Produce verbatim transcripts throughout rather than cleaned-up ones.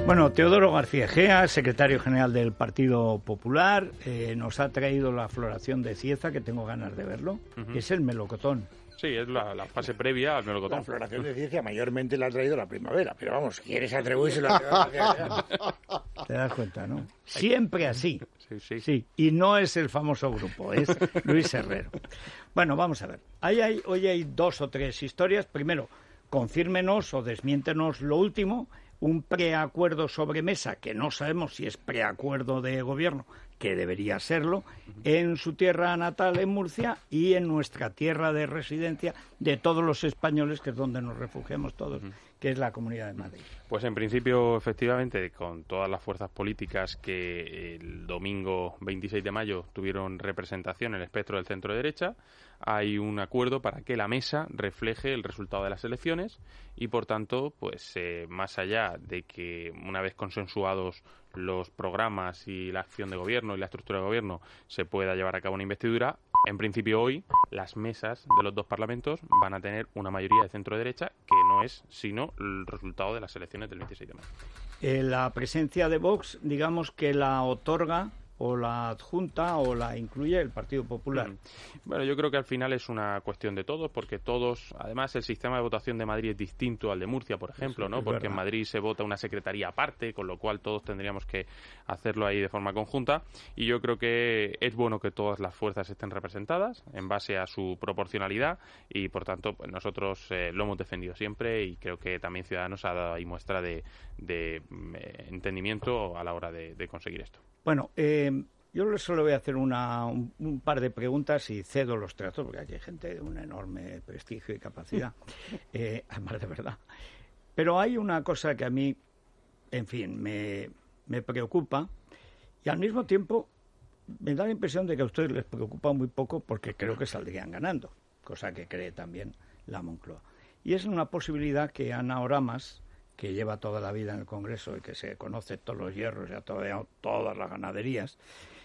Bueno, Teodoro García Egea, secretario general del Partido Popular, eh, nos ha traído la floración de Cieza, que tengo ganas de verlo. Uh-huh. Es el melocotón. Sí, es la, la fase previa al melocotón. La floración de Cieza mayormente la ha traído la primavera, pero vamos, ¿quieres atribuírselo a Teodoro García Egea? Te das cuenta, ¿no? Siempre así. Sí, sí. Sí, y no es el famoso grupo, es Luis Herrero. Bueno, vamos a ver. Ahí hay, hoy hay dos o tres historias. Primero, confírmenos o desmiéntenos lo último. Un preacuerdo sobre mesa, que no sabemos si es preacuerdo de gobierno, que debería serlo, en su tierra natal, en Murcia, y en nuestra tierra de residencia de todos los españoles, que es donde nos refugiamos todos, uh-huh. que es la Comunidad de Madrid. Pues en principio, efectivamente, con todas las fuerzas políticas que el domingo veintiséis de mayo tuvieron representación en el espectro del centro-derecha, hay un acuerdo para que la mesa refleje el resultado de las elecciones y, por tanto, pues eh, más allá de que una vez consensuados los programas y la acción de gobierno y la estructura de gobierno se pueda llevar a cabo una investidura, en principio hoy las mesas de los dos parlamentos van a tener una mayoría de centro-derecha que no es sino el resultado de las elecciones del veintiséis de mayo. Eh, la presencia de Vox, digamos que la otorga o la adjunta o la incluye el Partido Popular. Mm. Bueno, yo creo que al final es una cuestión de todos, porque todos, además el sistema de votación de Madrid es distinto al de Murcia, por ejemplo, ¿no? Porque verdad. En Madrid se vota una secretaría aparte, con lo cual todos tendríamos que hacerlo ahí de forma conjunta, y yo creo que es bueno que todas las fuerzas estén representadas en base a su proporcionalidad y, por tanto, pues nosotros eh, lo hemos defendido siempre y creo que también Ciudadanos ha dado ahí muestra de, de eh, entendimiento a la hora de, de conseguir esto. Bueno, eh, yo solo voy a hacer una, un, un par de preguntas y cedo los tratos, porque aquí hay gente de un enorme prestigio y capacidad, eh, además de verdad. Pero hay una cosa que a mí, en fin, me, me preocupa y al mismo tiempo me da la impresión de que a ustedes les preocupa muy poco porque creo que saldrían ganando, cosa que cree también la Moncloa. Y es una posibilidad que Ana Oramas, que lleva toda la vida en el Congreso y que se conoce todos los hierros y a todas, todas las ganaderías,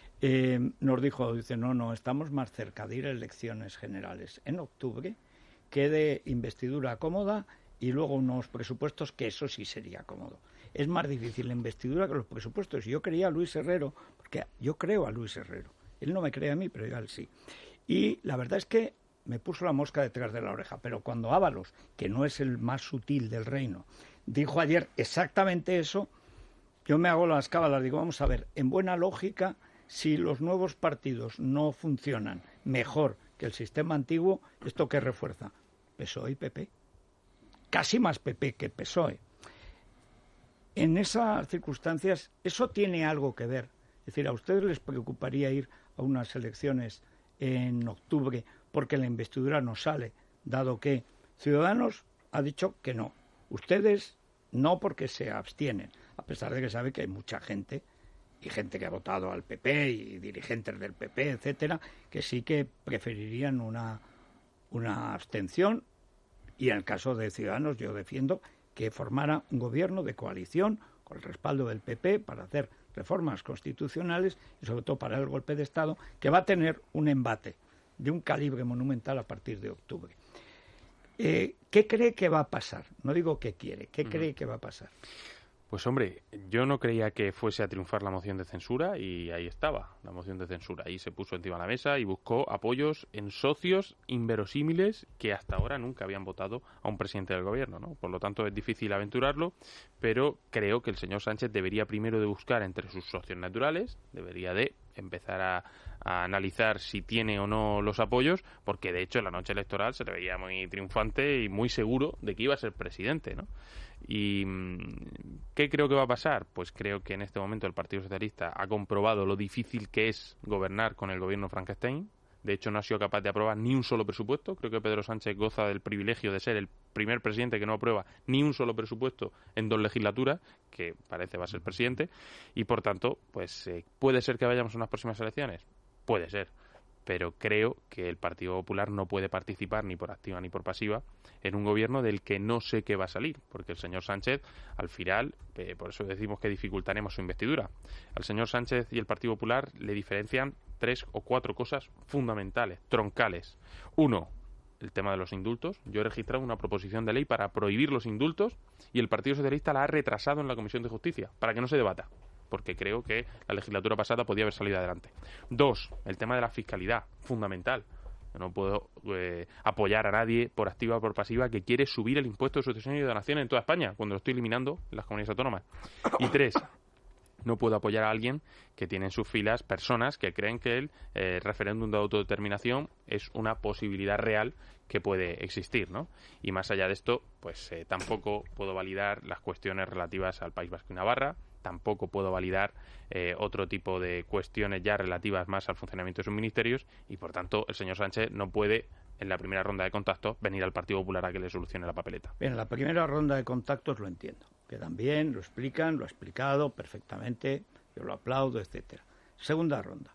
eh, nos dijo, dice, no, no, estamos más cerca de ir a elecciones generales en octubre que de investidura cómoda y luego unos presupuestos que eso sí sería cómodo. Es más difícil la investidura que los presupuestos. Yo creía a Luis Herrero, porque yo creo a Luis Herrero. Él no me cree a mí, pero yo a él sí. Y la verdad es que me puso la mosca detrás de la oreja, pero cuando Ábalos, que no es el más sutil del reino, dijo ayer exactamente eso, yo me hago las cábalas, digo, vamos a ver, en buena lógica, si los nuevos partidos no funcionan mejor que el sistema antiguo, ¿esto qué refuerza? P S O E y P P. Casi más P P que P S O E. En esas circunstancias, eso tiene algo que ver. Es decir, ¿a ustedes les preocuparía ir a unas elecciones en octubre porque la investidura no sale, dado que Ciudadanos ha dicho que no? Ustedes no, porque se abstienen, a pesar de que sabe que hay mucha gente, y gente que ha votado al P P, y dirigentes del P P, etcétera, que sí que preferirían una, una abstención, y en el caso de Ciudadanos yo defiendo que formara un gobierno de coalición con el respaldo del P P para hacer reformas constitucionales y sobre todo para el golpe de Estado, que va a tener un embate de un calibre monumental a partir de octubre. Eh, ¿Qué cree que va a pasar? No digo qué quiere, ¿qué uh-huh. cree que va a pasar? Pues hombre, yo no creía que fuese a triunfar la moción de censura y ahí estaba, la moción de censura. Ahí se puso encima de la mesa y buscó apoyos en socios inverosímiles que hasta ahora nunca habían votado a un presidente del gobierno, ¿no? Por lo tanto es difícil aventurarlo, pero creo que el señor Sánchez debería primero de buscar entre sus socios naturales, debería de empezar a, a analizar si tiene o no los apoyos, porque de hecho en la noche electoral se le veía muy triunfante y muy seguro de que iba a ser presidente, ¿no? ¿Y qué creo que va a pasar? Pues creo que en este momento el Partido Socialista ha comprobado lo difícil que es gobernar con el gobierno Frankenstein. De hecho, no ha sido capaz de aprobar ni un solo presupuesto. Creo que Pedro Sánchez goza del privilegio de ser el primer presidente que no aprueba ni un solo presupuesto en dos legislaturas, que parece va a ser presidente. Y, por tanto, pues eh, ¿puede ser que vayamos a unas próximas elecciones? Puede ser. Pero creo que el Partido Popular no puede participar ni por activa ni por pasiva en un gobierno del que no sé qué va a salir, porque el señor Sánchez, al final, eh, por eso decimos que dificultaremos su investidura, al señor Sánchez y el Partido Popular le diferencian tres o cuatro cosas fundamentales, troncales. Uno, el tema de los indultos. Yo he registrado una proposición de ley para prohibir los indultos y el Partido Socialista la ha retrasado en la Comisión de Justicia para que no se debata, porque creo que la legislatura pasada podía haber salido adelante. Dos, el tema de la fiscalidad, fundamental. Yo no puedo eh, apoyar a nadie por activa o por pasiva que quiere subir el impuesto de sucesión y donación en toda España, cuando lo estoy eliminando en las comunidades autónomas. Y tres, no puedo apoyar a alguien que tiene en sus filas personas que creen que el eh, referéndum de autodeterminación es una posibilidad real que puede existir, ¿no? Y más allá de esto, pues eh, tampoco puedo validar las cuestiones relativas al País Vasco y Navarra, tampoco puedo validar eh, otro tipo de cuestiones ya relativas más al funcionamiento de sus ministerios y, por tanto, el señor Sánchez no puede, en la primera ronda de contactos, venir al Partido Popular a que le solucione la papeleta. Bien, en la primera ronda de contactos lo entiendo. Quedan bien, lo explican, lo ha explicado perfectamente, yo lo aplaudo, etcétera. Segunda ronda.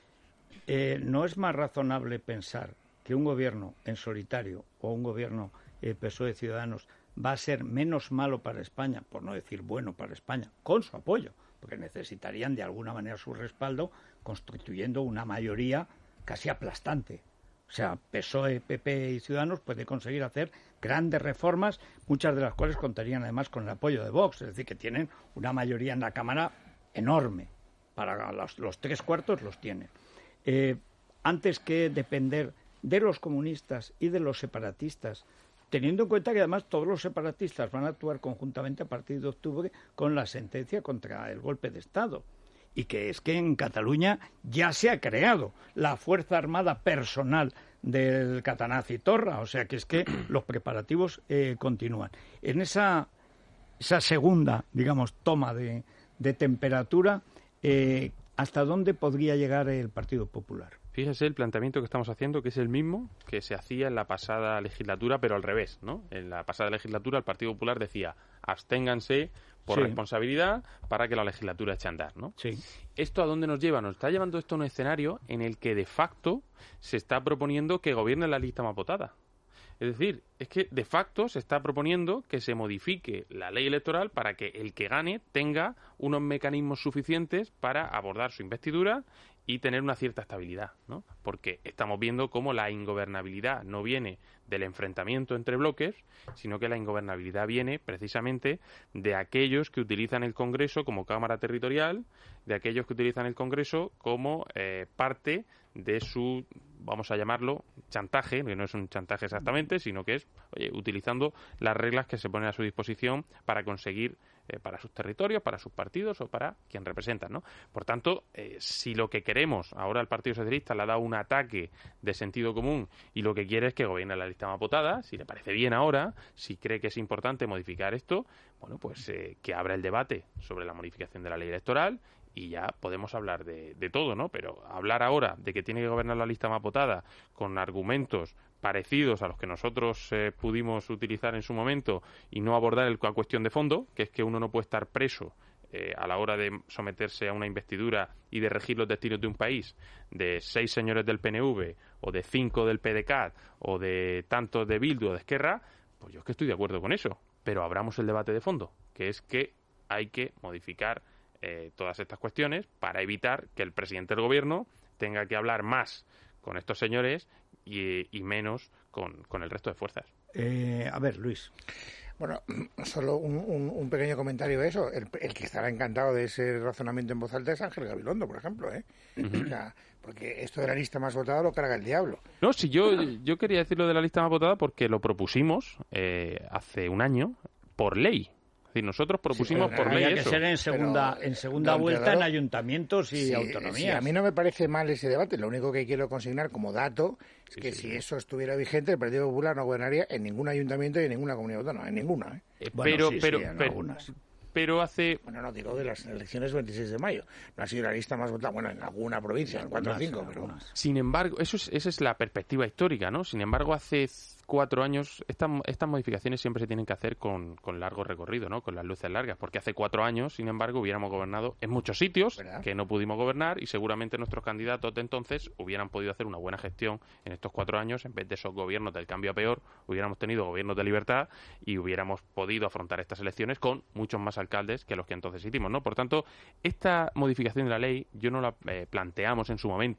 Eh, ¿No es más razonable pensar que un gobierno en solitario o un gobierno eh, P S O E Ciudadanos va a ser menos malo para España, por no decir bueno para España, con su apoyo, porque necesitarían de alguna manera su respaldo, constituyendo una mayoría casi aplastante? O sea, P S O E, P P y Ciudadanos puede conseguir hacer grandes reformas, muchas de las cuales contarían además con el apoyo de Vox, es decir, que tienen una mayoría en la Cámara enorme. Para los, los tres cuartos los tienen. Eh, antes que depender de los comunistas y de los separatistas, teniendo en cuenta que además todos los separatistas van a actuar conjuntamente a partir de octubre con la sentencia contra el golpe de Estado. Y que es que en Cataluña ya se ha creado la Fuerza Armada personal del Catanaz y Torra, o sea que es que los preparativos eh, continúan. En esa, esa segunda, digamos, toma de, de temperatura, eh, ¿hasta dónde podría llegar el Partido Popular? Fíjese el planteamiento que estamos haciendo, que es el mismo que se hacía en la pasada legislatura, pero al revés, ¿no? En la pasada legislatura el Partido Popular decía, absténganse por sí. responsabilidad para que la legislatura eche a andar, ¿no? Sí. ¿Esto a dónde nos lleva? Nos está llevando esto a un escenario en el que de facto se está proponiendo que gobierne la lista más votada. Es decir, es que de facto se está proponiendo que se modifique la ley electoral para que el que gane tenga unos mecanismos suficientes para abordar su investidura y tener una cierta estabilidad, ¿no? Porque estamos viendo cómo la ingobernabilidad no viene del enfrentamiento entre bloques, sino que la ingobernabilidad viene precisamente de aquellos que utilizan el Congreso como cámara territorial, de aquellos que utilizan el Congreso como eh, parte de su, vamos a llamarlo, chantaje, que no es un chantaje exactamente, sino que es, oye, utilizando las reglas que se ponen a su disposición para conseguir, eh, para sus territorios, para sus partidos o para quien representan, ¿no? Por tanto, eh, si lo que queremos, ahora el Partido Socialista le ha dado un ataque de sentido común y lo que quiere es que gobierne la lista más votada, si le parece bien ahora, si cree que es importante modificar esto, bueno, pues eh, que abra el debate sobre la modificación de la ley electoral y ya podemos hablar de, de todo, ¿no? Pero hablar ahora de que tiene que gobernar la lista más votada con argumentos parecidos a los que nosotros eh, pudimos utilizar en su momento y no abordar el, la cuestión de fondo, que es que uno no puede estar preso eh, a la hora de someterse a una investidura y de regir los destinos de un país de seis señores del P N V o de cinco del P D C A T o de tantos de Bildu o de Esquerra, pues yo es que estoy de acuerdo con eso. Pero abramos el debate de fondo, que es que hay que modificar Eh, todas estas cuestiones para evitar que el presidente del gobierno tenga que hablar más con estos señores y, y menos con, con el resto de fuerzas. Eh, a ver, Luis. Bueno, solo un, un, un pequeño comentario de eso. El, el que estará encantado de ese razonamiento en voz alta es Ángel Gabilondo, por ejemplo, ¿eh? Uh-huh. O sea, porque esto de la lista más votada lo carga el diablo. No, si yo, yo quería decir lo de la lista más votada porque lo propusimos eh, hace un año por ley. Es decir, nosotros propusimos sí, por ley que eso. ser en segunda, en segunda vuelta dato, en ayuntamientos y sí, autonomías. Sí, a mí no me parece mal ese debate. Lo único que quiero consignar como dato es sí, que sí, si sí. eso estuviera vigente, el Partido Popular no gobernaría en ningún ayuntamiento y en ninguna comunidad autónoma, en ninguna. ¿eh? Eh, bueno, pero, sí, pero, sí, pero, algunas. pero hace... Bueno, no digo de las elecciones veintiséis de mayo. No ha sido la lista más votada, bueno, en alguna provincia, en cuatro o cinco, pero... Sin embargo, eso es, esa es la perspectiva histórica, ¿no? Sin embargo, hace cuatro años, estas, estas modificaciones siempre se tienen que hacer con, con largo recorrido, ¿no? Con las luces largas, porque hace cuatro años, sin embargo, hubiéramos gobernado en muchos sitios ¿verdad? Que no pudimos gobernar y seguramente nuestros candidatos de entonces hubieran podido hacer una buena gestión en estos cuatro años, en vez de esos gobiernos del cambio a peor, hubiéramos tenido gobiernos de libertad y hubiéramos podido afrontar estas elecciones con muchos más alcaldes que los que entonces hicimos, ¿no? Por tanto, esta modificación de la ley, yo no la eh, planteamos en su momento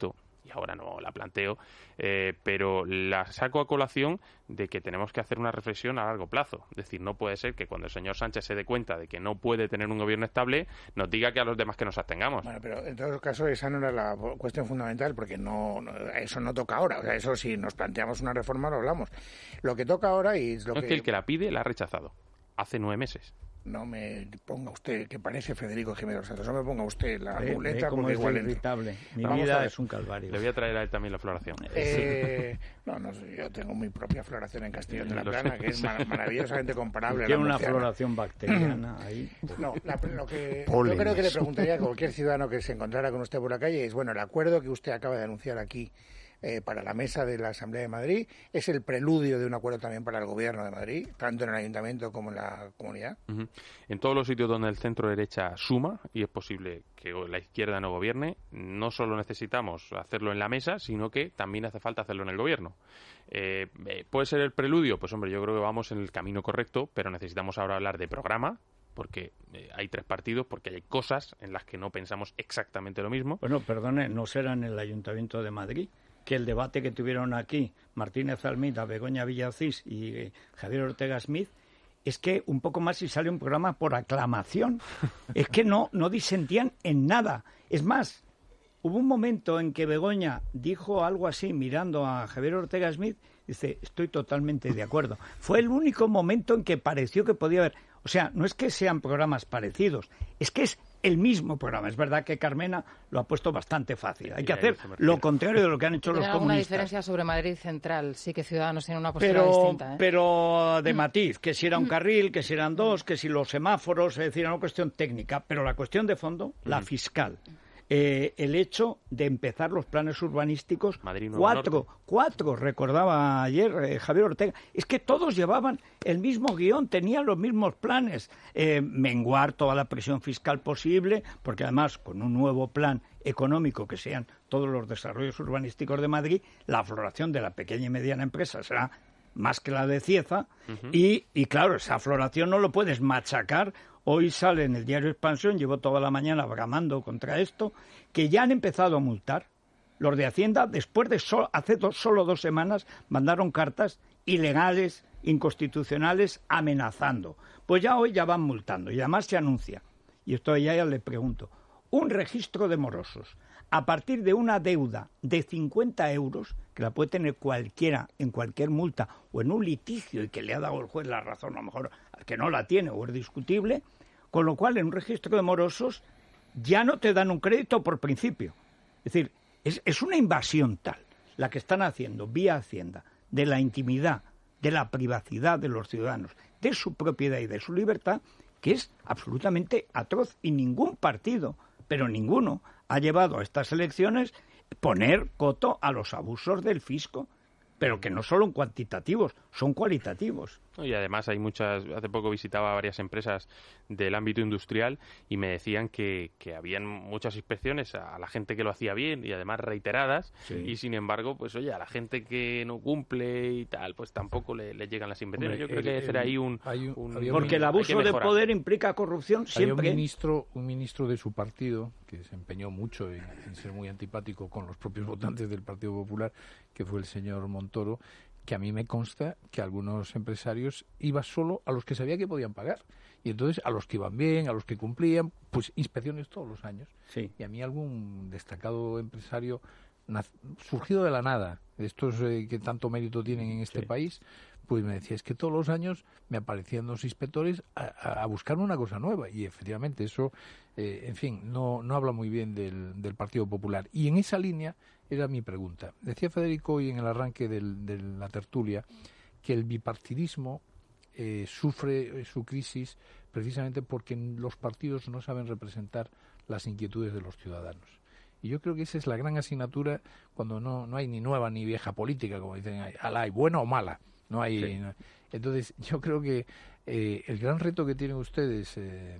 y ahora no la planteo, eh, pero la saco a colación de que tenemos que hacer una reflexión a largo plazo. Es decir, no puede ser que cuando el señor Sánchez se dé cuenta de que no puede tener un gobierno estable, nos diga que a los demás que nos abstengamos. Bueno, pero en todo caso esa no era la cuestión fundamental, porque no, no eso no toca ahora. O sea, eso si nos planteamos una reforma lo hablamos. Lo que toca ahora y es lo no que... es que el que la pide la ha rechazado hace nueve meses. No me ponga usted, que parece Federico Jiménez Santos, no me ponga usted la Ve, muleta, ve cómo porque es igual... irritable. Mi Vamos vida es un calvario. Le voy a traer a él también la floración. Eh, no, no, yo tengo mi propia floración en Castellón de la Plana, que es mar- maravillosamente comparable. Tiene a la una murciana. floración bacteriana ahí. No, la, lo que yo creo que le preguntaría a cualquier ciudadano que se encontrara con usted por la calle es, bueno, el acuerdo que usted acaba de anunciar aquí eh, para la mesa de la Asamblea de Madrid es el preludio de un acuerdo también para el Gobierno de Madrid, tanto en el Ayuntamiento como en la Comunidad. Uh-huh. En todos los sitios donde el centro derecha suma, y es posible que la izquierda no gobierne, no solo necesitamos hacerlo en la mesa, sino que también hace falta hacerlo en el Gobierno. Eh, ¿Puede ser el preludio? Pues hombre, yo creo que vamos en el camino correcto, pero necesitamos ahora hablar de programa, porque eh, hay tres partidos, porque hay cosas en las que no pensamos exactamente lo mismo. Bueno, perdone, no será en el Ayuntamiento de Madrid que el debate que tuvieron aquí Martínez Almeida, Begoña Villacís y eh, Javier Ortega Smith, es que un poco más si sale un programa por aclamación. Es que no, no disentían en nada. Es más, hubo un momento en que Begoña dijo algo así mirando a Javier Ortega Smith, dice, estoy totalmente de acuerdo. Fue el único momento en que pareció que podía haber... O sea, no es que sean programas parecidos, es que es el mismo programa. Es verdad que Carmena lo ha puesto bastante fácil. Hay que hacer lo contrario de lo que han hecho los comunistas. Tiene alguna diferencia sobre Madrid Central. Sí que Ciudadanos tiene una postura pero, distinta. ¿eh? Pero de matiz, que si era un carril, que si eran dos, que si los semáforos, es decir, era una cuestión técnica. Pero la cuestión de fondo, la fiscal. Eh, el hecho de empezar los planes urbanísticos, cuatro, cuatro, recordaba ayer eh, Javier Ortega, es que todos llevaban el mismo guión, tenían los mismos planes, eh, menguar toda la presión fiscal posible, porque además con un nuevo plan económico que sean todos los desarrollos urbanísticos de Madrid, la floración de la pequeña y mediana empresa será más que la de Cieza, uh-huh. y, y claro, esa floración no lo puedes machacar. Hoy sale en el diario Expansión, llevo toda la mañana bramando contra esto, que ya han empezado a multar. Los de Hacienda, después de so- hace dos, solo dos semanas, mandaron cartas ilegales, inconstitucionales, amenazando. Pues ya hoy ya van multando y además se anuncia, y esto ya, ya le pregunto, un registro de morosos a partir de una deuda de cincuenta euros, que la puede tener cualquiera en cualquier multa o en un litigio y que le ha dado el juez la razón, a lo mejor al que no la tiene o es discutible, con lo cual en un registro de morosos ya no te dan un crédito por principio. Es decir, es, es una invasión tal la que están haciendo vía Hacienda de la intimidad, de la privacidad de los ciudadanos, de su propiedad y de su libertad, que es absolutamente atroz y ningún partido, pero ninguno, ha llevado a estas elecciones poner coto a los abusos del fisco, pero que no solo cuantitativos, son cualitativos. Y además hay muchas, hace poco visitaba varias empresas del ámbito industrial y me decían que, que habían muchas inspecciones a la gente que lo hacía bien y además reiteradas, sí. Y sin embargo, pues oye, a la gente que no cumple y tal, pues tampoco le, le llegan las inspecciones. Hombre, Yo creo el, que debe ser ahí un... un, un porque un, el abuso de poder implica corrupción siempre. Hay un ministro, un ministro de su partido que se empeñó mucho en, en ser muy antipático con los propios votantes del Partido Popular, que fue el señor Montoro, que a mí me consta que algunos empresarios iban solo a los que sabía que podían pagar. Y entonces a los que iban bien, a los que cumplían, pues inspecciones todos los años. Sí. Y a mí algún destacado empresario naz- surgido de la nada, de estos eh, que tanto mérito tienen en este sí. país, pues me decía, es que todos los años me aparecían los inspectores a, a, a buscar una cosa nueva. Y efectivamente eso, eh, en fin, no, no habla muy bien del, del Partido Popular. Y en esa línea era mi pregunta. Decía Federico hoy en el arranque del, de la tertulia que el bipartidismo eh, sufre su crisis precisamente porque los partidos no saben representar las inquietudes de los ciudadanos. Y yo creo que esa es la gran asignatura cuando no, no hay ni nueva ni vieja política, como dicen, ala, hay buena o mala. No hay. Sí. No. Entonces, yo creo que eh, el gran reto que tienen ustedes, eh,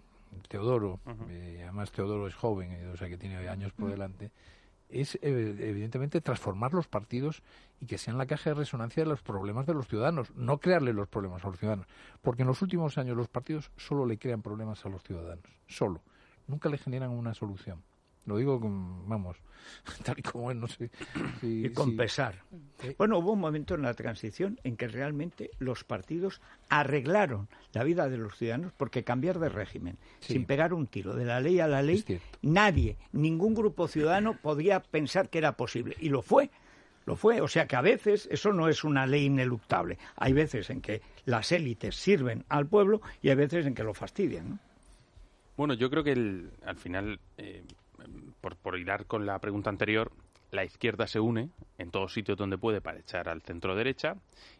Teodoro, uh-huh. eh, además Teodoro es joven, eh, o sea que tiene años por uh-huh. delante, es eh, evidentemente transformar los partidos y que sean la caja de resonancia de los problemas de los ciudadanos, no crearle los problemas a los ciudadanos, porque en los últimos años los partidos solo le crean problemas a los ciudadanos, solo, nunca le generan una solución. Lo digo con, vamos, tal y como es, no sé. Si, y con si... pesar. ¿Eh? Bueno, hubo un momento en la transición en que realmente los partidos arreglaron la vida de los ciudadanos porque cambiar de régimen, sí. sin pegar un tiro, de la ley a la ley, nadie, ningún grupo ciudadano podía pensar que era posible. Y lo fue. Lo fue, o sea que a veces eso no es una ley ineluctable. Hay veces en que las élites sirven al pueblo y hay veces en que lo fastidian, ¿no? Bueno, yo creo que el, al final, eh, por, por hilar con la pregunta anterior, la izquierda se une en todos sitios donde puede para echar al centro derecha.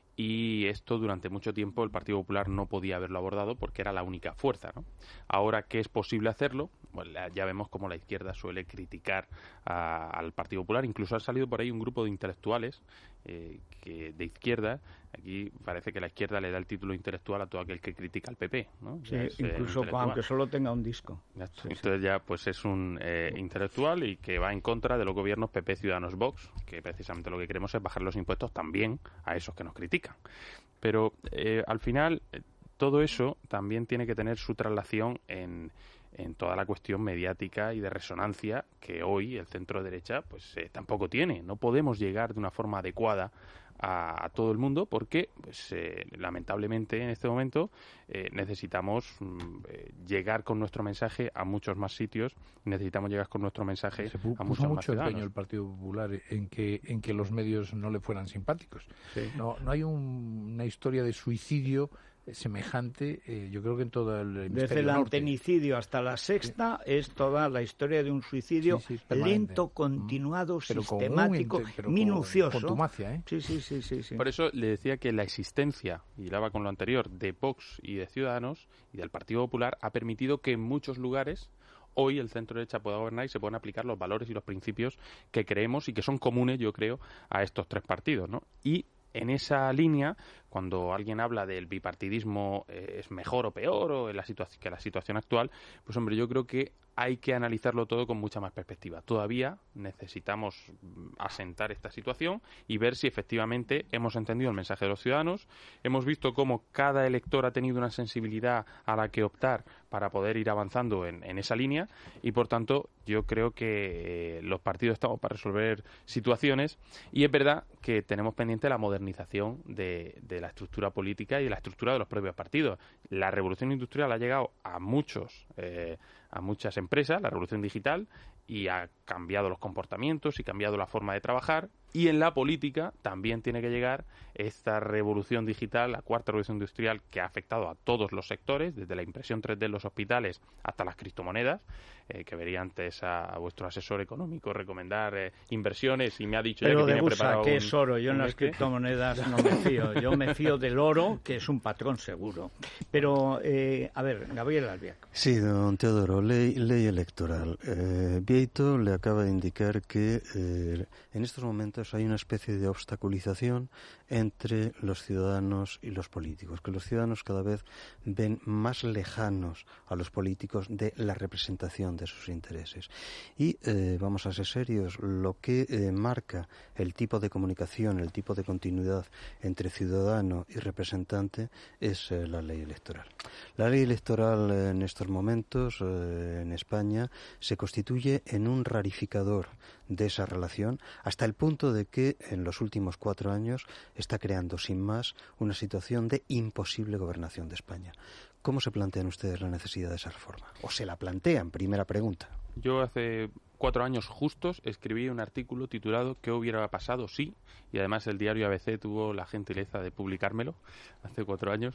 Y esto durante mucho tiempo el Partido Popular no podía haberlo abordado porque era la única fuerza, ¿no? Ahora que es posible hacerlo, bueno, ya vemos cómo la izquierda suele criticar a, al Partido Popular. Incluso ha salido por ahí un grupo de intelectuales eh, que de izquierda. Aquí parece que la izquierda le da el título intelectual a todo aquel que critica al P P, ¿no? Sí, es, incluso eh, aunque solo tenga un disco. Sí, sí. Entonces ya pues es un eh, intelectual y que va en contra de los gobiernos P P, Ciudadanos, Vox, que precisamente lo que queremos es bajar los impuestos también a esos que nos critican. Pero eh, al final eh, todo eso también tiene que tener su traslación en, en toda la cuestión mediática y de resonancia que hoy el centro derecha pues eh, tampoco tiene. No podemos llegar de una forma adecuada a, a todo el mundo porque pues eh, lamentablemente en este momento eh, necesitamos eh, llegar con nuestro mensaje a muchos más sitios, necesitamos llegar con nuestro mensaje Se puso a muchos mucho más ciudadanos. empeño el Partido Popular en que en que los medios no le fueran simpáticos. Sí. No no hay un, una historia de suicidio semejante, eh, yo creo que en todo el hemisferio Desde el norte. antenicidio hasta la sexta sí. es toda la historia de un suicidio sí, sí, lento, continuado, pero sistemático, con un, pero minucioso. Con contumacia, ¿eh? Sí, sí, sí, sí, sí. Por eso le decía que la existencia, y hablaba con lo anterior, de Vox y de Ciudadanos y del Partido Popular ha permitido que en muchos lugares hoy el centro derecha pueda gobernar y se puedan aplicar los valores y los principios que creemos y que son comunes, yo creo, a estos tres partidos, ¿no? Y en esa línea, cuando alguien habla del bipartidismo eh, es mejor o peor o en la situación que la situación actual, pues hombre, yo creo que hay que analizarlo todo con mucha más perspectiva. Todavía necesitamos asentar esta situación y ver si efectivamente hemos entendido el mensaje de los ciudadanos, hemos visto cómo cada elector ha tenido una sensibilidad a la que optar para poder ir avanzando en, en esa línea y, por tanto, yo creo que eh, los partidos estamos para resolver situaciones y es verdad que tenemos pendiente la modernización de, de la estructura política y de la estructura de los propios partidos. La revolución industrial ha llegado a muchos eh, a muchas empresas, la revolución digital, y ha cambiado los comportamientos y cambiado la forma de trabajar. Y en la política también tiene que llegar esta revolución digital, la cuarta revolución industrial, que ha afectado a todos los sectores, desde la impresión tres D en los hospitales hasta las criptomonedas, eh, que vería antes a, a vuestro asesor económico recomendar eh, inversiones y me ha dicho Pero ya que de tenía Busa, preparado ¿qué un, es oro? Yo en las este. criptomonedas no me fío. Yo me fío del oro, que es un patrón seguro. Pero, eh, a ver, Gabriel Albiac. Sí, don Teodoro, ley, ley electoral. Eh, Vieito le acaba de indicar que eh, en estos momentos hay una especie de obstaculización entre los ciudadanos y los políticos, que los ciudadanos cada vez ven más lejanos a los políticos de la representación de sus intereses. Y eh, vamos a ser serios, lo que eh, marca el tipo de comunicación, el tipo de continuidad entre ciudadano y representante es eh, la ley electoral. La ley electoral eh, en estos momentos eh, en España se constituye en un rarificador de esa relación hasta el punto de que en los últimos cuatro años está creando sin más una situación de imposible gobernación de España. ¿Cómo se plantean ustedes la necesidad de esa reforma? ¿O se la plantean? Primera pregunta. Yo hace cuatro años justos escribí un artículo titulado ¿Qué hubiera pasado si? Y además el diario A B C tuvo la gentileza de publicármelo hace cuatro años.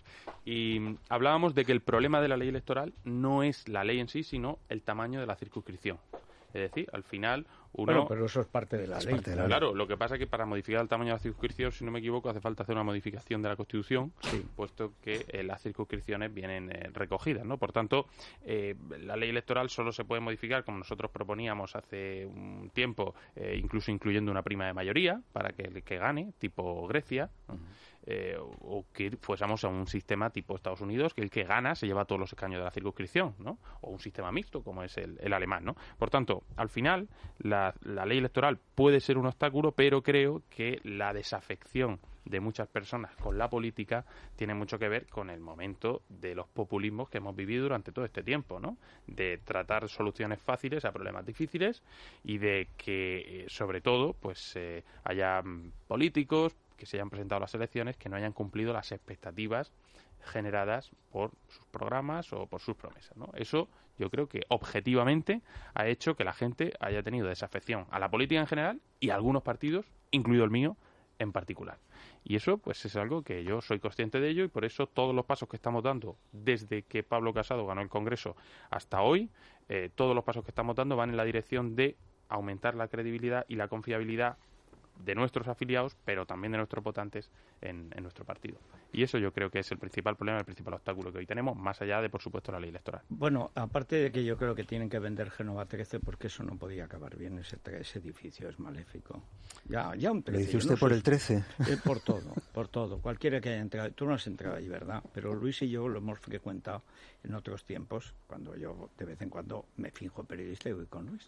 Y hablábamos de que el problema de la ley electoral no es la ley en sí, sino el tamaño de la circunscripción. Es decir, al final uno... Bueno, pero eso es parte de la ley. De la claro, ley. Lo que pasa es que para modificar el tamaño de la circunscripción, si no me equivoco, hace falta hacer una modificación de la Constitución, sí. puesto que eh, las circunscripciones vienen eh, recogidas, ¿no? Por tanto, eh, la ley electoral solo se puede modificar, como nosotros proponíamos hace un tiempo, eh, incluso incluyendo una prima de mayoría, para que el que gane, tipo Grecia, ¿no? Uh-huh. Eh, o que fuésemos a un sistema tipo Estados Unidos, que el que gana se lleva todos los escaños de la circunscripción, ¿no? O un sistema mixto, como es el, el alemán, ¿no? Por tanto, al final, la, la ley electoral puede ser un obstáculo, pero creo que la desafección de muchas personas con la política tiene mucho que ver con el momento de los populismos que hemos vivido durante todo este tiempo, ¿no? De tratar soluciones fáciles a problemas difíciles y de que, eh, sobre todo, pues eh, haya políticos que se hayan presentado a las elecciones que no hayan cumplido las expectativas generadas por sus programas o por sus promesas, ¿no? Eso yo creo que objetivamente ha hecho que la gente haya tenido desafección a la política en general y a algunos partidos, incluido el mío, en particular. Y eso pues es algo que yo soy consciente de ello y por eso todos los pasos que estamos dando desde que Pablo Casado ganó el Congreso hasta hoy, eh, todos los pasos que estamos dando van en la dirección de aumentar la credibilidad y la confiabilidad de nuestros afiliados, pero también de nuestros votantes en, en nuestro partido. Y eso yo creo que es el principal problema, el principal obstáculo que hoy tenemos, más allá de, por supuesto, la ley electoral. Bueno, aparte de que yo creo que tienen que vender Génova trece, porque eso no podía acabar bien, ese, ese edificio es maléfico. Ya, ya un trece. ¿Lo dice usted no por soy, el trece? Eh, por todo, por todo. Cualquiera que haya entrado. Tú no has entrado ahí, ¿verdad? Pero Luis y yo lo hemos frecuentado en otros tiempos, cuando yo de vez en cuando me finjo periodista y voy con Luis.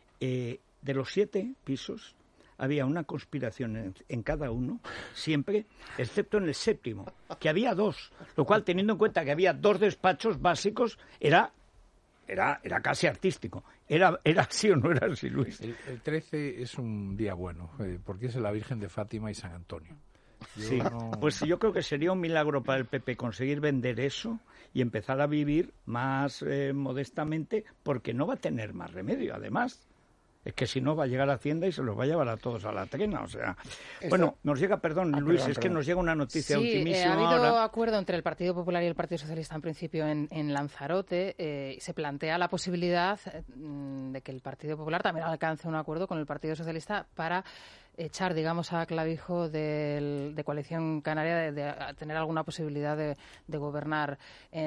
Eh, de los siete pisos, había una conspiración en, en cada uno, siempre, excepto en el séptimo, que había dos, lo cual, teniendo en cuenta que había dos despachos básicos, era era era casi artístico. Era era así o no era así, Luis. El, el trece es un día bueno, eh, porque es la Virgen de Fátima y San Antonio. Yo sí, no... pues yo creo que sería un milagro para el P P conseguir vender eso y empezar a vivir más eh, modestamente, porque no va a tener más remedio, además. Es que si no va a llegar a Hacienda y se los va a llevar a todos a la trena, o sea... Esto... Bueno, nos llega, perdón, ah, Luis, perdón, es perdón. que nos llega una noticia sí, ultimísima eh, ha habido ahora. acuerdo entre el Partido Popular y el Partido Socialista en principio en, en Lanzarote. Eh, se plantea la posibilidad eh, de que el Partido Popular también alcance un acuerdo con el Partido Socialista para echar, digamos, a clavijo del, de Coalición Canaria de, de tener alguna posibilidad de, de gobernar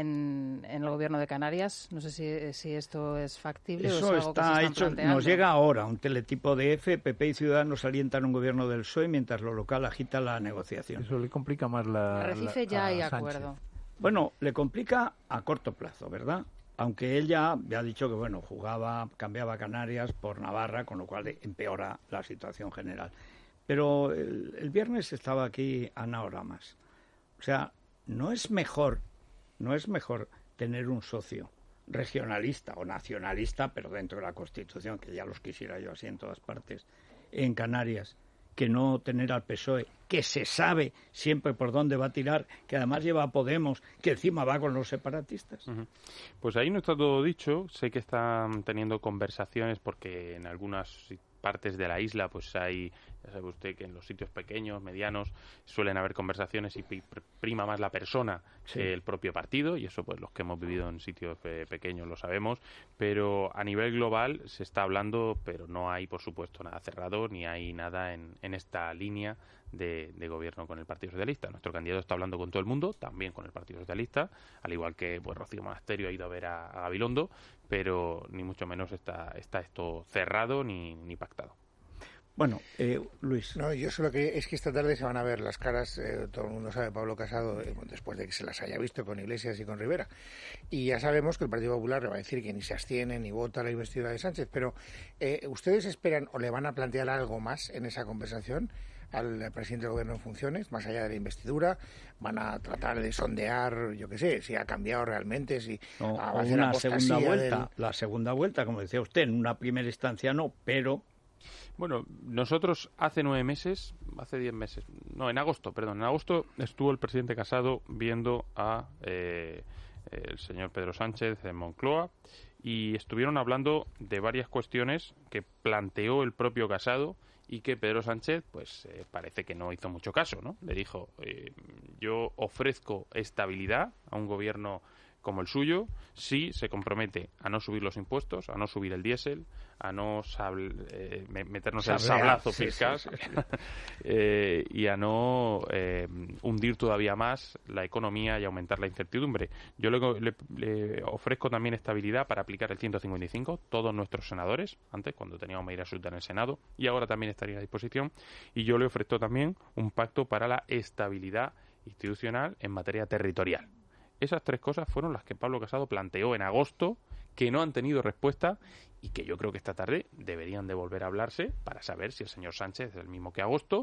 en, en el gobierno de Canarias. No sé si, si esto es factible. Eso o es algo está que se hecho, planteando. Nos llega ahora un teletipo de F, P P y Ciudadanos alientan un gobierno del P S O E mientras lo local agita la negociación. Eso le complica más la... Recife ya hay acuerdo. Bueno, le complica a corto plazo, ¿verdad? Aunque él ya ha dicho que, bueno, jugaba, cambiaba Canarias por Navarra, con lo cual empeora la situación general. Pero el, el viernes estaba aquí Ana Oramas. O sea, no es mejor, no es mejor tener un socio regionalista o nacionalista, pero dentro de la Constitución, que ya los quisiera yo así en todas partes, en Canarias, que no tener al P S O E, que se sabe siempre por dónde va a tirar, que además lleva a Podemos, que encima va con los separatistas. Uh-huh. Pues ahí no está todo dicho. Sé que están teniendo conversaciones porque en algunas partes de la isla pues hay, ya sabe usted que en los sitios pequeños, medianos, suelen haber conversaciones y prima más la persona sí. que el propio partido, y eso pues los que hemos vivido en sitios eh, pequeños lo sabemos, pero a nivel global se está hablando, pero no hay por supuesto nada cerrado ni hay nada en, en esta línea de, de gobierno con el Partido Socialista. Nuestro candidato está hablando con todo el mundo, también con el Partido Socialista, al igual que pues Rocío Monasterio ha ido a ver a, a Gabilondo, pero ni mucho menos está, está esto cerrado ni, ni pactado. Bueno, eh, Luis. No, yo solo que es que esta tarde se van a ver las caras, eh, todo el mundo sabe, Pablo Casado, eh, después de que se las haya visto con Iglesias y con Rivera. Y ya sabemos que el Partido Popular le va a decir que ni se abstiene ni vota la investidura de Sánchez, pero eh, ¿ustedes esperan o le van a plantear algo más en esa conversación al presidente del Gobierno en funciones, más allá de la investidura? ¿Van a tratar de sondear, yo qué sé, si ha cambiado realmente, si no, va a hacer una segunda vuelta? Del... La segunda vuelta, como decía usted, en una primera instancia no, pero... Bueno, nosotros hace nueve meses, hace diez meses, no, en agosto, perdón, en agosto estuvo el presidente Casado viendo a eh, el señor Pedro Sánchez en Moncloa y estuvieron hablando de varias cuestiones que planteó el propio Casado y que Pedro Sánchez, pues eh, parece que no hizo mucho caso, ¿no? Le dijo, eh, yo ofrezco estabilidad a un gobierno como el suyo, si se compromete a no subir los impuestos, a no subir el diésel, a no sable, eh, meternos el sablazo fiscal sí, sí, sí. eh, y a no eh, hundir todavía más la economía y aumentar la incertidumbre. Yo le, le, le ofrezco también estabilidad para aplicar el ciento cincuenta y cinco, todos nuestros senadores, antes cuando teníamos mayoría absoluta en el Senado, y ahora también estaría a disposición, y yo le ofrezco también un pacto para la estabilidad institucional en materia territorial. Esas tres cosas fueron las que Pablo Casado planteó en agosto, que no han tenido respuesta y que yo creo que esta tarde deberían de volver a hablarse para saber si el señor Sánchez es el mismo que agosto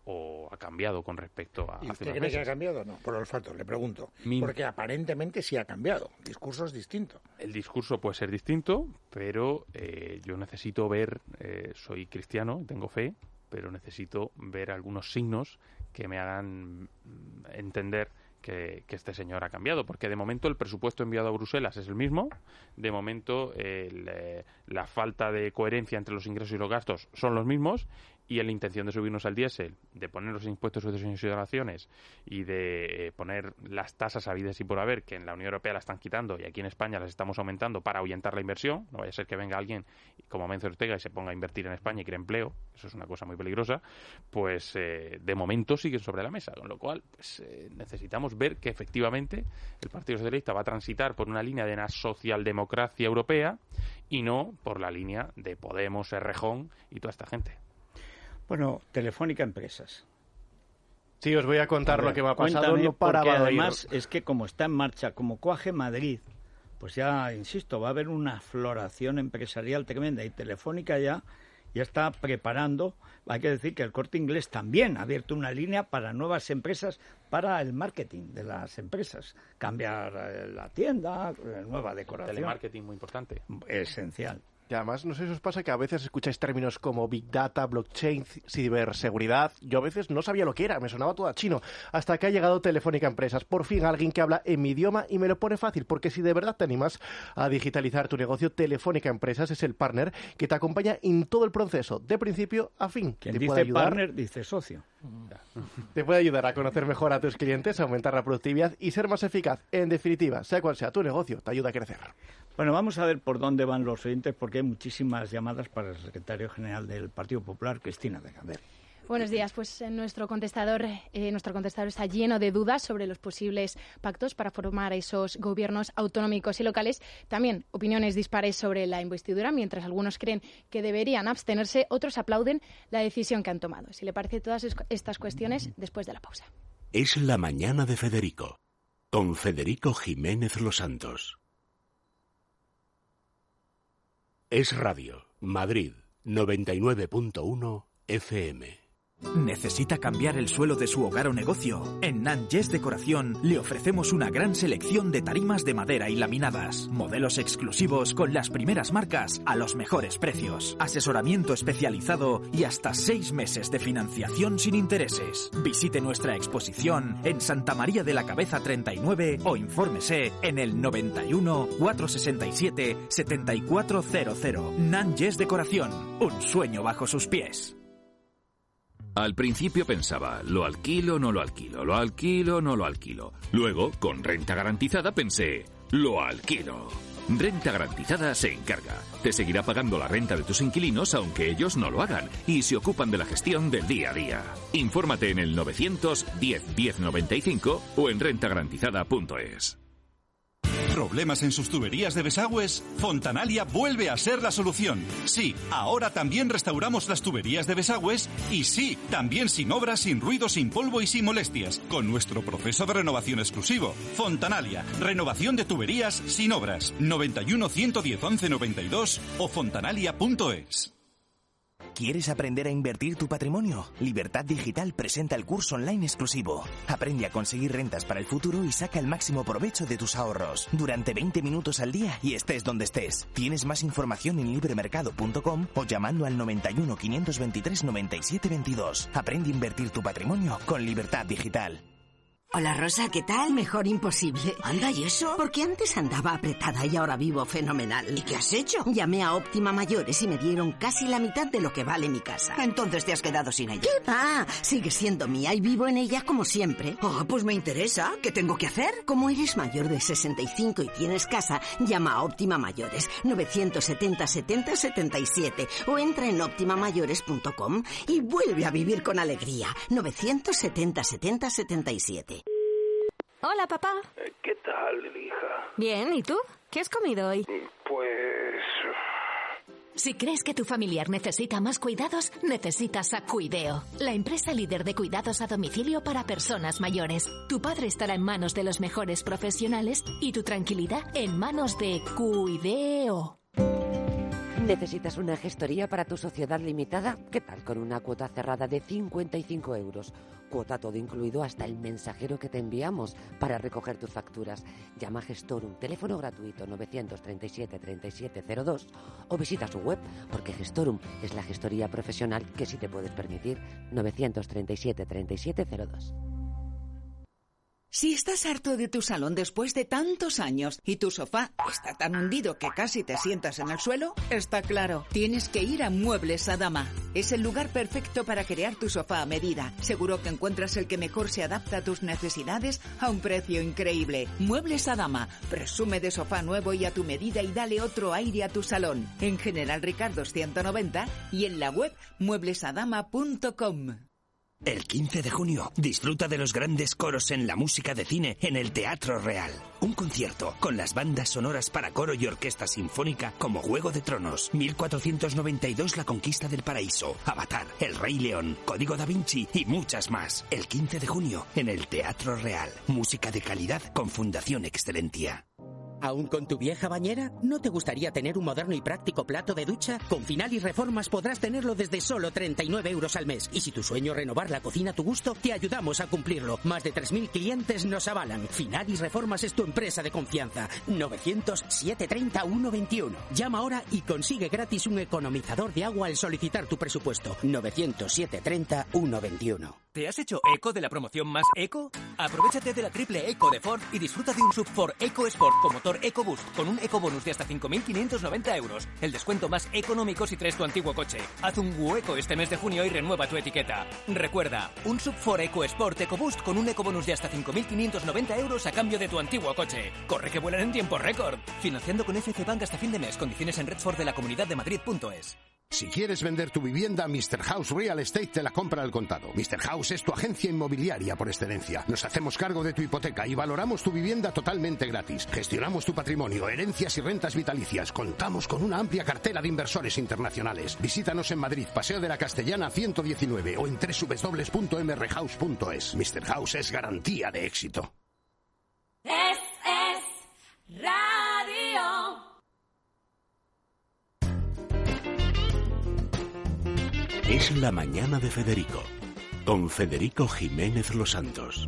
o ha cambiado con respecto a ¿Y hace usted unos cree que ha meses? cambiado? No, por olfato, le pregunto. Mi- Porque aparentemente sí ha cambiado. El discurso es distinto. El discurso puede ser distinto, pero eh, yo necesito ver, eh, soy cristiano, tengo fe, pero necesito ver algunos signos que me hagan mm, entender que, que este señor ha cambiado, porque de momento el presupuesto enviado a Bruselas es el mismo, de momento el, eh, la falta de coherencia entre los ingresos y los gastos son los mismos, y en la intención de subirnos al diésel, de poner los impuestos de sucesiones y donaciones y de eh, poner las tasas habidas y por haber, que en la Unión Europea las están quitando y aquí en España las estamos aumentando para ahuyentar la inversión, no vaya a ser que venga alguien como Amancio Ortega y se ponga a invertir en España y cree empleo, eso es una cosa muy peligrosa, pues eh, de momento siguen sobre la mesa, con lo cual pues eh, necesitamos ver que efectivamente el Partido Socialista va a transitar por una línea de una socialdemocracia europea y no por la línea de Podemos, Errejón y toda esta gente. Bueno, Telefónica Empresas. Sí, os voy a contar A ver, lo que me ha pasado. cuéntame, No paraba porque de oír. además es que como está en marcha, como coaje Madrid, pues ya, insisto, va a haber una floración empresarial tremenda y Telefónica ya, ya está preparando. Hay que decir que el Corte Inglés también ha abierto una línea para nuevas empresas, para el marketing de las empresas. Cambiar eh, la tienda, eh, nueva decoración. Telemarketing muy importante. Esencial. Y además, no sé si os pasa que a veces escucháis términos como Big Data, Blockchain, ciberseguridad. Yo a veces no sabía lo que era, me sonaba todo a chino. Hasta que ha llegado Telefónica Empresas. Por fin alguien que habla en mi idioma y me lo pone fácil. Porque si de verdad te animas a digitalizar tu negocio, Telefónica Empresas es el partner que te acompaña en todo el proceso, de principio a fin. Quien te dice puede ayudar, partner, dice socio. Te puede ayudar a conocer mejor a tus clientes, aumentar la productividad y ser más eficaz. En definitiva, sea cual sea tu negocio, te ayuda a crecer. Bueno, vamos a ver por dónde van los oyentes, porque hay muchísimas llamadas para el secretario general del Partido Popular, Cristina Vega. A ver. Buenos días. Pues eh, nuestro contestador, eh, nuestro contestador está lleno de dudas sobre los posibles pactos para formar esos gobiernos autonómicos y locales. También opiniones dispares sobre la investidura, mientras algunos creen que deberían abstenerse, otros aplauden la decisión que han tomado. Si le parece todas es- estas cuestiones, después de la pausa. Es la mañana de Federico, con Federico Jiménez Los Santos. Es Radio, Madrid, noventa y nueve punto uno F M. ¿Necesita cambiar el suelo de su hogar o negocio? En Nanjes Decoración le ofrecemos una gran selección de tarimas de madera y laminadas, modelos exclusivos con las primeras marcas a los mejores precios, asesoramiento especializado y hasta seis meses de financiación sin intereses. Visite nuestra exposición en Santa María de la Cabeza treinta y nueve o infórmese en el noventa y uno, cuatrocientos sesenta y siete, setenta y cuatro cero cero. Nanjes Decoración, un sueño bajo sus pies. Al principio pensaba, lo alquilo, no lo alquilo, lo alquilo, no lo alquilo. Luego, con renta garantizada, pensé, lo alquilo. Renta Garantizada se encarga. Te seguirá pagando la renta de tus inquilinos aunque ellos no lo hagan y se ocupan de la gestión del día a día. Infórmate en el novecientos diez diez noventa y cinco o en renta garantizada punto es. ¿Problemas en sus tuberías de desagües? Fontanalia vuelve a ser la solución. Sí, ahora también restauramos las tuberías de desagües y sí, también sin obras, sin ruido, sin polvo y sin molestias, con nuestro proceso de renovación exclusivo. Fontanalia, renovación de tuberías sin obras. noventa y uno, ciento diez, once noventa y dos o fontanalia punto es. ¿Quieres aprender a invertir tu patrimonio? Libertad Digital presenta el curso online exclusivo. Aprende a conseguir rentas para el futuro y saca el máximo provecho de tus ahorros. Durante veinte minutos al día y estés donde estés. Tienes más información en libremercado punto com o llamando al noventa y uno, quinientos veintitrés, noventa y siete veintidós. Aprende a invertir tu patrimonio con Libertad Digital. Hola Rosa, ¿qué tal? Mejor imposible. Anda, ¿y eso? Porque antes andaba apretada y ahora vivo fenomenal. ¿Y qué has hecho? Llamé a Óptima Mayores y me dieron casi la mitad de lo que vale mi casa. Entonces te has quedado sin ella. ¿Qué va? Sigue siendo mía y vivo en ella como siempre. Ah, pues me interesa. ¿Qué tengo que hacer? Como eres mayor de sesenta y cinco y tienes casa, llama a Óptima Mayores novecientos setenta, setenta, setenta y siete o entra en óptima mayores punto com y vuelve a vivir con alegría. novecientos setenta, setenta, setenta y siete. Hola, papá. ¿Qué tal, hija? Bien, ¿y tú? ¿Qué has comido hoy? Pues... Si crees que tu familiar necesita más cuidados, necesitas a Cuideo, la empresa líder de cuidados a domicilio para personas mayores. Tu padre estará en manos de los mejores profesionales y tu tranquilidad en manos de Cuideo. ¿Necesitas una gestoría para tu sociedad limitada? ¿Qué tal con una cuota cerrada de cincuenta y cinco euros? Cuota todo incluido hasta el mensajero que te enviamos para recoger tus facturas. Llama a Gestorum, teléfono gratuito novecientos treinta y siete treinta y siete cero dos o visita su web, porque Gestorum es la gestoría profesional que sí te puedes permitir. novecientos treinta y siete treinta y siete cero dos. Si estás harto de tu salón después de tantos años y tu sofá está tan hundido que casi te sientas en el suelo, está claro, tienes que ir a Muebles Adama. Es el lugar perfecto para crear tu sofá a medida. Seguro que encuentras el que mejor se adapta a tus necesidades a un precio increíble. Muebles Adama. Presume de sofá nuevo y a tu medida y dale otro aire a tu salón. En General Ricardo ciento noventa y en la web muebles adama punto com. El quince de junio, disfruta de los grandes coros en la música de cine en el Teatro Real. Un concierto con las bandas sonoras para coro y orquesta sinfónica como Juego de Tronos, mil cuatrocientos noventa y dos La Conquista del Paraíso, Avatar, El Rey León, Código Da Vinci y muchas más. El quince de junio, en el Teatro Real. Música de calidad con Fundación Excelencia. ¿Aún con tu vieja bañera? ¿No te gustaría tener un moderno y práctico plato de ducha? Con Final y Reformas podrás tenerlo desde solo treinta y nueve euros al mes. Y si tu sueño es renovar la cocina a tu gusto, te ayudamos a cumplirlo. Más de tres mil clientes nos avalan. Final y Reformas es tu empresa de confianza. novecientos siete treinta uno veintiuno. Llama ahora y consigue gratis un economizador de agua al solicitar tu presupuesto. novecientos siete treinta uno veintiuno. ¿Te has hecho eco de la promoción más eco? Aprovechate de la triple eco de Ford y disfruta de un sub Ford EcoSport con motor EcoBoost con un ecobonus de hasta cinco mil quinientos noventa euros. El descuento más económico si traes tu antiguo coche. Haz un hueco este mes de junio y renueva tu etiqueta. Recuerda, un sub Ford EcoSport EcoBoost con un ecobonus de hasta cinco mil quinientos noventa euros a cambio de tu antiguo coche. Corre que vuelan en tiempo récord. Financiando con F C Bank hasta fin de mes. Condiciones en redford de la comunidad de Madrid punto es. Si quieres vender tu vivienda, mister House Real Estate te la compra al contado. mister House es tu agencia inmobiliaria por excelencia. Nos hacemos cargo de tu hipoteca y valoramos tu vivienda totalmente gratis. Gestionamos tu patrimonio, herencias y rentas vitalicias. Contamos con una amplia cartera de inversores internacionales. Visítanos en Madrid, Paseo de la Castellana ciento diecinueve o en doble u doble u doble u punto m r house punto es. mister House es garantía de éxito. Es, es radio. Es la mañana de Federico, con Federico Jiménez Los Santos.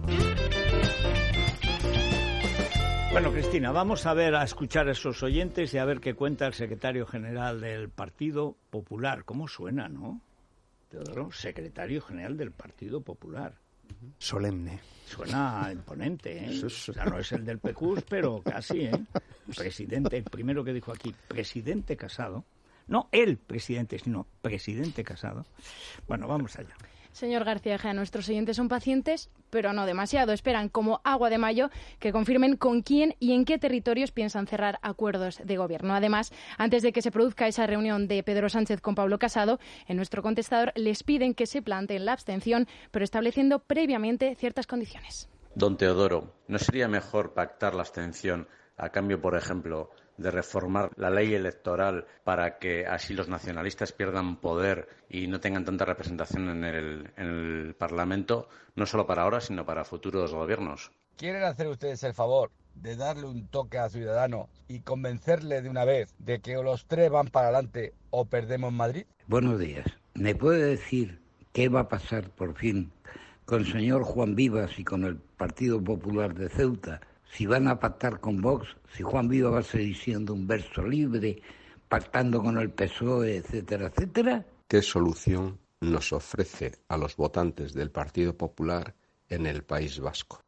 Bueno, Cristina, vamos a ver, a escuchar a esos oyentes y a ver qué cuenta el secretario general del Partido Popular. ¿Cómo suena, no? Teodoro, secretario general del Partido Popular. Solemne. Suena imponente, ¿eh? O sea, no es el del P Q S, pero casi, ¿eh? Presidente, el primero que dijo aquí, presidente Casado. No el presidente, sino presidente Casado. Bueno, vamos allá. Señor García Ejea, nuestros oyentes son pacientes, pero no demasiado. Esperan como agua de mayo que confirmen con quién y en qué territorios piensan cerrar acuerdos de gobierno. Además, antes de que se produzca esa reunión de Pedro Sánchez con Pablo Casado, en nuestro contestador les piden que se planteen la abstención, pero estableciendo previamente ciertas condiciones. Don Teodoro, ¿no sería mejor pactar la abstención a cambio, por ejemplo, de reformar la ley electoral para que así los nacionalistas pierdan poder y no tengan tanta representación en el, en el Parlamento, no solo para ahora, sino para futuros gobiernos? ¿Quieren hacer ustedes el favor de darle un toque a Ciudadanos y convencerle de una vez de que o los tres van para adelante o perdemos Madrid? Buenos días. ¿Me puede decir qué va a pasar por fin con el señor Juan Vivas y con el Partido Popular de Ceuta? Si van a pactar con Vox, si Juan Vivas va a seguir siendo un verso libre, pactando con el P S O E, etcétera, etcétera. ¿Qué solución nos ofrece a los votantes del Partido Popular en el País Vasco?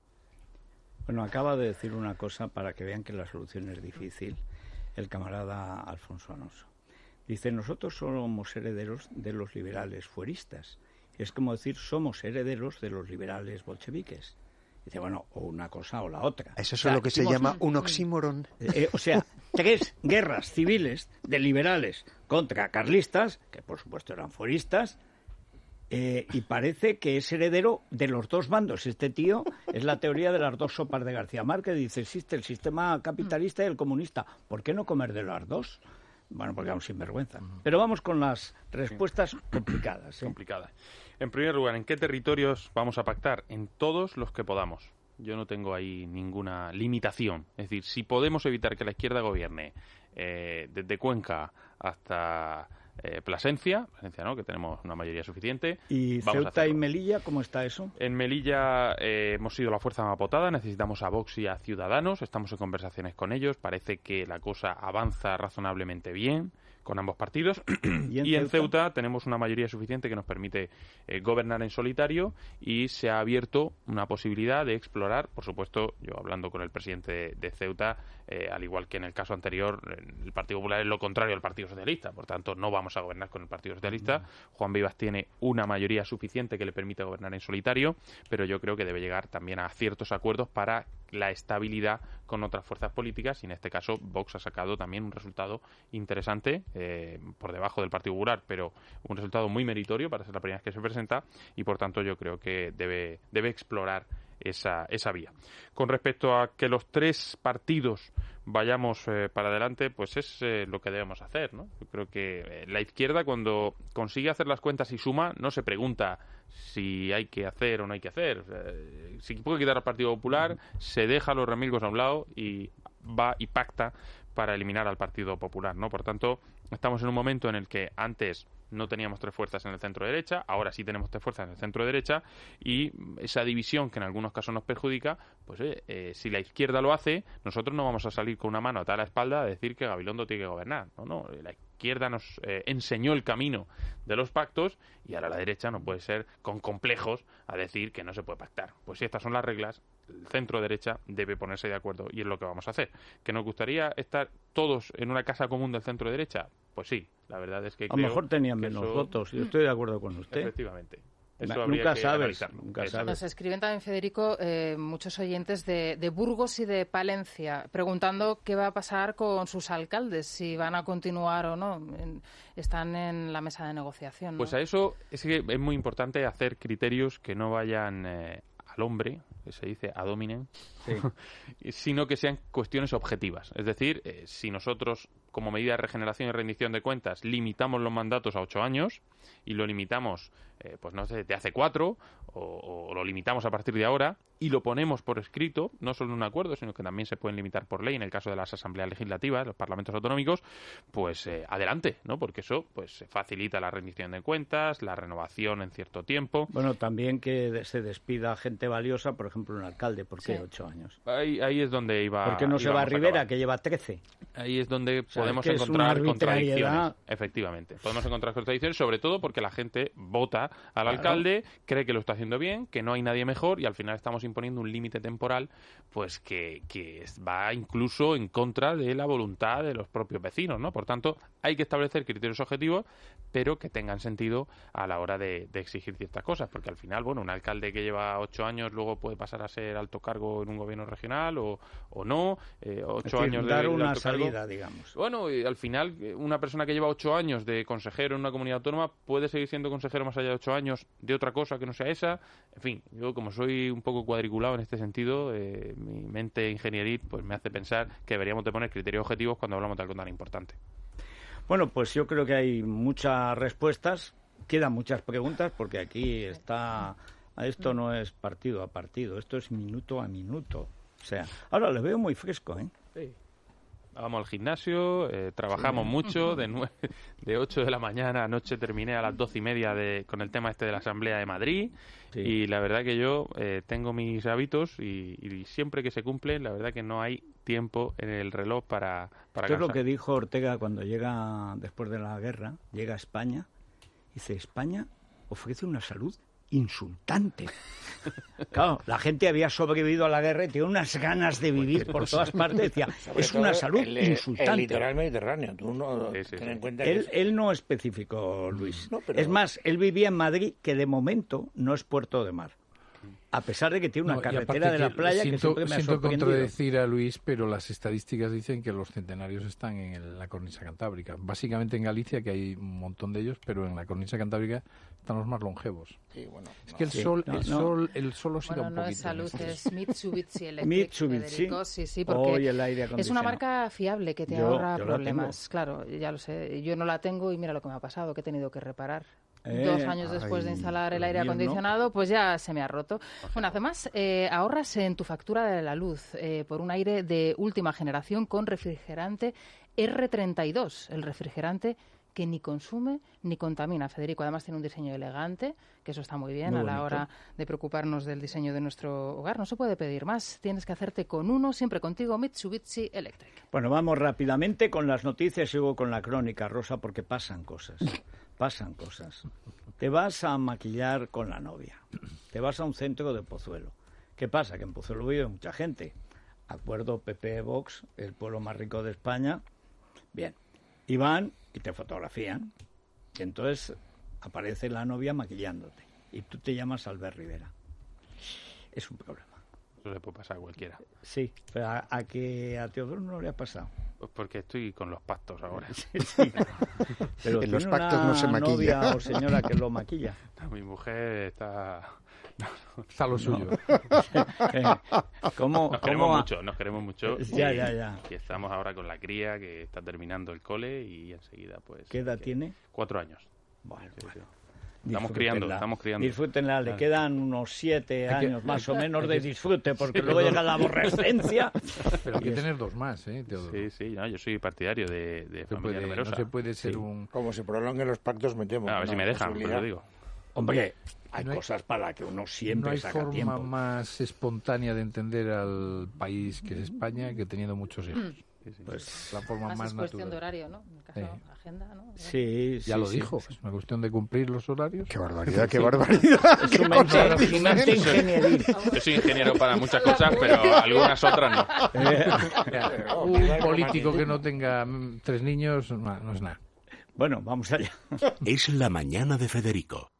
Bueno, acaba de decir una cosa para que vean que la solución es difícil, el camarada Alfonso Alonso. Dice, nosotros somos herederos de los liberales fueristas. Es como decir, somos herederos de los liberales bolcheviques. Dice, bueno, o una cosa o la otra. Eso es o sea, lo que se llama un oxímoron. Eh, o sea, tres guerras civiles de liberales contra carlistas, que por supuesto eran fueristas, eh, y parece que es heredero de los dos bandos. Este tío es la teoría de las dos sopas de García Márquez. Dice, existe el sistema capitalista y el comunista. ¿Por qué no comer de las dos? Bueno, porque vamos sinvergüenza. Pero vamos con las respuestas complicadas. ¿eh? Complicadas. En primer lugar, ¿en qué territorios vamos a pactar? En todos los que podamos. Yo no tengo ahí ninguna limitación. Es decir, si podemos evitar que la izquierda gobierne eh, desde Cuenca hasta eh, Plasencia, Plasencia no, que tenemos una mayoría suficiente. ¿Y Vamos Ceuta y Melilla, cómo está eso? En Melilla eh, hemos sido la fuerza más votada, necesitamos a Vox y a Ciudadanos, estamos en conversaciones con ellos, parece que la cosa avanza razonablemente bien con ambos partidos. ¿Y en, y en Ceuta? Ceuta tenemos una mayoría suficiente que nos permite eh, gobernar en solitario, y se ha abierto una posibilidad de explorar, por supuesto, yo hablando con el presidente de, de Ceuta, eh, al igual que en el caso anterior, el Partido Popular es lo contrario al Partido Socialista, por tanto no vamos a gobernar con el Partido Socialista. Juan Vivas tiene una mayoría suficiente que le permite gobernar en solitario, pero yo creo que debe llegar también a ciertos acuerdos para la estabilidad con otras fuerzas políticas, y en este caso Vox ha sacado también un resultado interesante, eh, por debajo del Partido Popular, pero un resultado muy meritorio para ser la primera vez que se presenta, y por tanto yo creo que debe, debe explorar esa, esa vía. Con respecto a que los tres partidos vayamos eh, para adelante, pues es eh, lo que debemos hacer, ¿no? Yo creo que eh, la izquierda, cuando consigue hacer las cuentas y suma, no se pregunta si hay que hacer o no hay que hacer. Eh, si puede quitar al Partido Popular, se deja los remilgos a un lado y va y pacta para eliminar al Partido Popular, ¿no? Por tanto, estamos en un momento en el que antes no teníamos tres fuerzas en el centro-derecha, ahora sí tenemos tres fuerzas en el centro-derecha, y esa división que en algunos casos nos perjudica, pues eh, eh, si la izquierda lo hace, nosotros no vamos a salir con una mano atada a la espalda a decir que Gabilondo tiene que gobernar. No, no, la izquierda nos eh, enseñó el camino de los pactos, y ahora la derecha no puede ser con complejos a decir que no se puede pactar. Pues si estas son las reglas, el centro-derecha debe ponerse de acuerdo, y es lo que vamos a hacer. ¿Que nos gustaría estar todos en una casa común del centro-derecha? Pues sí, la verdad es que a lo mejor tenían menos eso... votos, yo estoy de acuerdo con usted. Efectivamente. Eso nunca sabes, nunca sabes. Nos escriben también, Federico, eh, muchos oyentes de, de Burgos y de Palencia, preguntando qué va a pasar con sus alcaldes, si van a continuar o no. En, están en la mesa de negociación, ¿no? Pues a eso es que es muy importante hacer criterios que no vayan eh, al hombre, que se dice ad hominem, sí. sino que sean cuestiones objetivas. Es decir, eh, si nosotros, como medida de regeneración y rendición de cuentas, limitamos los mandatos a ocho años y lo limitamos, eh, pues no sé, de hace cuatro, o, o lo limitamos a partir de ahora y lo ponemos por escrito, no solo en un acuerdo, sino que también se pueden limitar por ley en el caso de las asambleas legislativas, los parlamentos autonómicos, pues eh, adelante, ¿no? Porque eso pues facilita la rendición de cuentas, la renovación en cierto tiempo. Bueno, también que se despida gente valiosa, por ejemplo, un alcalde, ¿por qué sí. ocho años? Ahí, ahí es donde iba. ¿Por qué no se va a Rivera, que lleva trece? Ahí es donde o sea, podemos es que encontrar es contradicciones. Efectivamente, podemos encontrar contradicciones, sobre todo porque la gente vota al claro. alcalde, cree que lo está haciendo bien, que no hay nadie mejor, y al final estamos imponiendo un límite temporal pues que, que va incluso en contra de la voluntad de los propios vecinos, ¿no? Por tanto, hay que establecer criterios objetivos, pero que tengan sentido a la hora de, de exigir ciertas cosas, porque al final, bueno, un alcalde que lleva ocho años luego puede pasar a ser alto cargo en un gobierno regional o, o no, eh, ocho es decir, años dar de, de una alto salida, cargo. digamos. Bueno, y al final, una persona que lleva ocho años de consejero en una comunidad autónoma puede seguir siendo consejero más allá de ocho años de otra cosa que no sea esa. En fin, yo como soy un poco cuadriculado en este sentido, eh, mi mente ingenieril pues me hace pensar que deberíamos de poner criterios objetivos cuando hablamos de algo tan importante. Bueno, pues yo creo que hay muchas respuestas, quedan muchas preguntas, porque aquí está, esto no es partido a partido, esto es minuto a minuto. O sea, ahora lo veo muy fresco, ¿eh? Sí. Vamos al gimnasio, eh, trabajamos sí. mucho, de nueve, de ocho de la mañana, anoche terminé a las doce y media de, con el tema este de la Asamblea de Madrid, sí. y la verdad que yo eh, tengo mis hábitos y, y siempre que se cumplen, la verdad que no hay tiempo en el reloj para, para Esto es lo que dijo Ortega cuando llega, después de la guerra, llega a España, dice, España ofrece una salud insultante. Claro, la gente había sobrevivido a la guerra y tenía unas ganas de vivir por todas partes. Decía, es una salud el, insultante. El litoral mediterráneo. Tú no, sí, sí, ten en sí. cuenta él, que él no especificó, Luis. No, pero... Es más, él vivía en Madrid, que de momento no es puerto de mar. A pesar de que tiene una no, carretera de la playa siento, que siempre me ha siento sorprendido. contradecir a Luis, pero las estadísticas dicen que los centenarios están en el, la cornisa cantábrica. Básicamente en Galicia, que hay un montón de ellos, pero en la cornisa cantábrica están los más longevos. Sí, bueno, es no, que el sí, sol, no, el no. sol, el sol oscila bueno, un no poquito. es salud, este. es Mitsubishi Electric, Mitsubishi. Federico, sí, sí, porque Hoy el aire es una marca fiable que te yo, ahorra yo problemas. Claro, ya lo sé. Yo no la tengo y mira lo que me ha pasado, que he tenido que reparar. Eh, Dos años después ay, de instalar el aire mío, acondicionado, ¿no? pues ya se me ha roto. Bueno, además, eh, ahorras en tu factura de la luz eh, por un aire de última generación con refrigerante erre treinta y dos, el refrigerante que ni consume ni contamina. Federico, además tiene un diseño elegante, que eso está muy bien muy a la hora de preocuparnos del diseño de nuestro hogar. No se puede pedir más, tienes que hacerte con uno, siempre contigo, Mitsubishi Electric. Bueno, vamos rápidamente con las noticias y luego con la crónica, Rosa, porque pasan cosas, pasan cosas. Te vas a maquillar con la novia, te vas a un centro de Pozuelo. ¿Qué pasa? Que en Pozuelo vive mucha gente. Acuerdo P P Vox, el pueblo más rico de España. Bien, y van y te fotografían. Y entonces aparece la novia maquillándote. Y tú te llamas Albert Rivera. Es un problema. Eso le puede pasar a cualquiera. Sí, pero a, a que a Teodoro no le ha pasado. Pues porque estoy con los pactos ahora. Sí, sí. Pero en los pactos no se maquilla. Novia o señora que lo maquilla. No, mi mujer está... Está lo suyo. ¿Cómo, nos queremos cómo mucho, nos queremos mucho. Ya, ya, ya. Y estamos ahora con la cría que está terminando el cole y enseguida pues... ¿Qué edad tiene? Cuatro años. Bueno, sí, bueno. Sí. Estamos criando, estamos criando. Disfrútenla, le quedan unos siete años más o menos de disfrute, porque luego llega la aborrescencia. Pero hay que tener dos más, ¿eh, Teodoro? Sí, sí, no, yo soy partidario de, de familia puede, numerosa. No se puede ser sí. un... Como se prolonguen los pactos, metemos. A ver si me dejan, pues lo digo. Hombre, hay, no hay cosas para que uno siempre saca tiempo. No hay forma más espontánea de entender al país que es España que teniendo muchos hijos. Mm. Sí, sí, pues la forma más, más es cuestión natural. de horario, ¿no? En el caso sí. de agenda, ¿no? Sí, ya sí, lo sí, dijo. sí. Es una cuestión de cumplir los horarios. Qué barbaridad, qué barbaridad. Es un mente ingenieril. Yo soy ingeniero para muchas cosas, pero algunas otras no. Un político que no tenga tres niños no, no es nada. Bueno, vamos allá. Es la mañana de Federico.